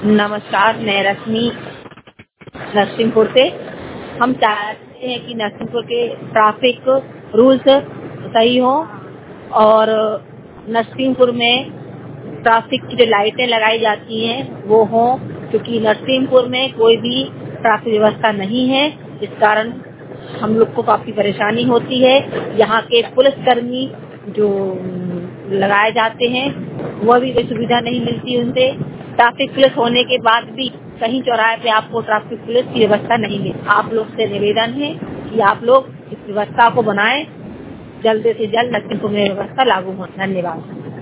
नमस्कार, मैं रश्मि नरसिंहपुर से। हम चाहते हैं कि नरसिंहपुर के ट्रैफिक रूल्स सही हों और नरसिंहपुर में ट्रैफिक की जो लाइटें लगाई जाती हैं वो हों, क्योंकि नरसिंहपुर में कोई भी ट्रैफिक व्यवस्था नहीं है, इस कारण हम लोग को काफी परेशानी होती है। यहाँ के पुलिसकर्मी जो लगाए जाते हैं वह भी कोई सुविधा नहीं मिलती उनसे। ट्रैफिक पुलिस होने के बाद भी कहीं चौराहे पे आपको ट्रैफिक पुलिस की व्यवस्था नहीं मिलती। आप लोग से निवेदन है कि आप लोग इस व्यवस्था को बनाएं, जल्द से जल्द नरसिंहपुर में व्यवस्था लागू हो। धन्यवाद।